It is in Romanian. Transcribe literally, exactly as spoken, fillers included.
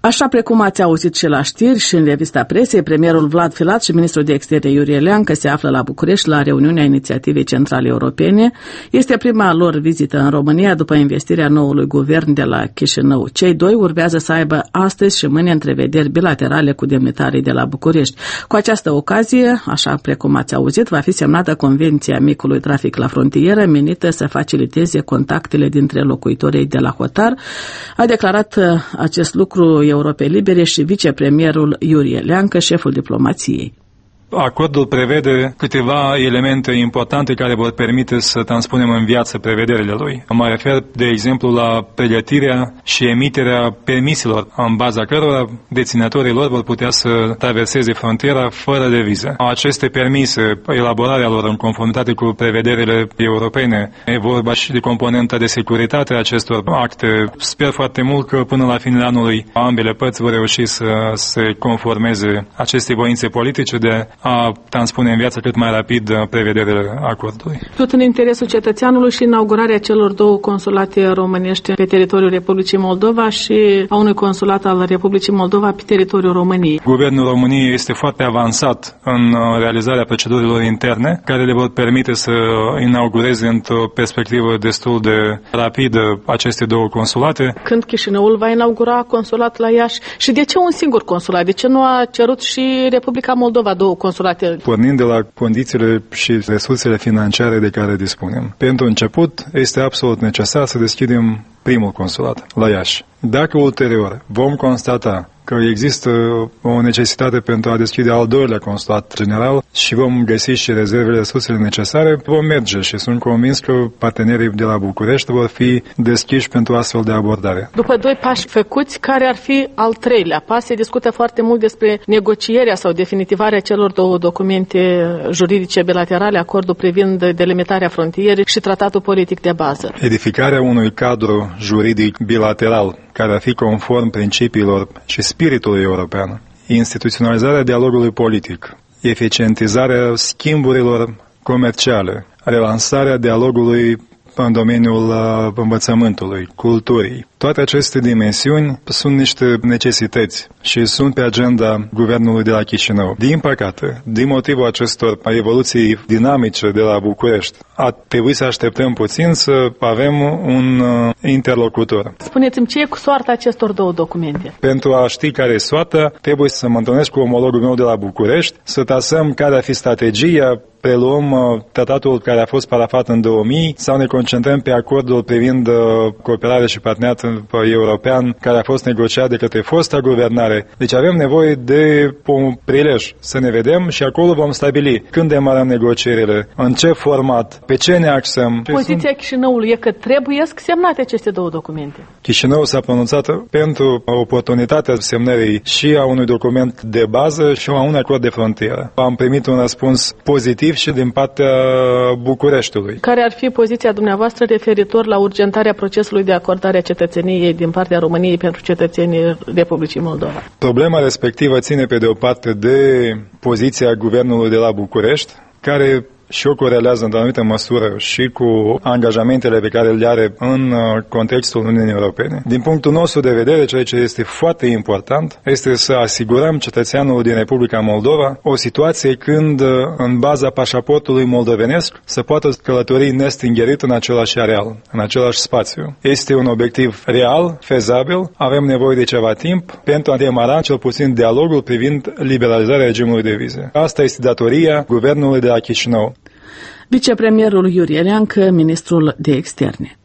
Așa precum ați auzit și la știri și în revista presei, premierul Vlad Filat și ministrul de externe Iurie Leancă se află la București la reuniunea Inițiativei Centrale Europene. Este prima lor vizită în România după investirea noului guvern de la Chișinău. Cei doi urmează să aibă astăzi și mâine întrevederi bilaterale cu demnitarii de la București. Cu această ocazie, așa precum ați auzit, va fi semnată Convenția Micului Trafic la Frontieră, menită să faciliteze contactele dintre locuitorii de la Hotar. A declarat acest lucru Europei Libere și vicepremierul Iurie Leancă, șeful diplomației. Acordul prevede câteva elemente importante care vor permite să transpunem în viață prevederile lui. Mă refer, de exemplu, la pregătirea și emiterea permiselor, în baza cărora deținătorii lor vor putea să traverseze frontiera fără de vize. Aceste permise, elaborarea lor în conformitate cu prevederile europene, e vorba și de componenta de securitate a acestor acte. Sper foarte mult că până la finele anului ambele părți vor reuși să se conformeze acestei voințe politice de a transpune în viață cât mai rapid prevederile acordului. Tot în interesul cetățeanului și inaugurarea celor două consulate românești pe teritoriul Republicii Moldova și a unui consulat al Republicii Moldova pe teritoriul României. Guvernul României este foarte avansat în realizarea procedurilor interne, care le vor permite să inaugureze într-o perspectivă destul de rapidă aceste două consulate. Când Chișinăul va inaugura consulat la Iași și de ce un singur consulat? De ce nu a cerut și Republica Moldova două consulate? Pornind de la condițiile și resursele financiare de care dispunem. Pentru început, este absolut necesar să deschidem primul consulat la Iași. Dacă ulterior vom constata că există o necesitate pentru a deschide al doilea consulat general și vom găsi și rezervele, resursele necesare, vom merge și sunt convins că partenerii de la București vor fi deschiși pentru astfel de abordare. După doi pași făcuți, care ar fi al treilea pas? Se discută foarte mult despre negocierea sau definitivarea celor două documente juridice bilaterale, acordul privind delimitarea frontierei și tratatul politic de bază. Edificarea unui cadru juridic bilateral care ar fi conform principiilor și spiritului european, instituționalizarea dialogului politic, eficientizarea schimburilor comerciale, relansarea dialogului în domeniul învățământului, culturii. Toate aceste dimensiuni sunt niște necesități și sunt pe agenda guvernului de la Chișinău. Din păcate, din motivul acestor evoluții dinamice de la București, a trebuit să așteptăm puțin să avem un interlocutor. Spuneți-mi, ce e cu soarta acestor două documente? Pentru a ști care e soarta, trebuie să mă întâlnesc cu omologul meu de la București, să tasăm care ar fi strategia, preluăm tratatul care a fost parafat în două mii sau ne concentrăm pe acordul privind cooperare și parteneriat european care a fost negociat de către fosta guvernare. Deci avem nevoie de un prilej să ne vedem și acolo vom stabili când demarăm negocierile, în ce format, pe ce ne axăm. Poziția sunt... Chișinăului e că trebuie semnate aceste două documente. Chișinăul s-a pronunțat pentru oportunitatea semnării și a unui document de bază și a unui acord de frontieră. Am primit un răspuns pozitiv și din partea Bucureștiului. Care ar fi poziția dumneavoastră referitor la urgentarea procesului de acordare a cetățeniei din partea României pentru cetățenii Republicii Moldova? Problema respectivă ține pe de o parte de poziția guvernului de la București, care și o corelează într-o anumită măsură și cu angajamentele pe care le are în contextul Uniunii Europene. Din punctul nostru de vedere, ceea ce este foarte important este să asigurăm cetățeanul din Republica Moldova o situație când, în baza pașaportului moldovenesc, să poată călători nestingerit în același areal, în același spațiu. Este un obiectiv real, fezabil, avem nevoie de ceva timp pentru a demara cel puțin dialogul privind liberalizarea regimului de vize. Asta este datoria guvernului de la Chișinău. Vicepremierul Iurie Leancă, ministrul de externe.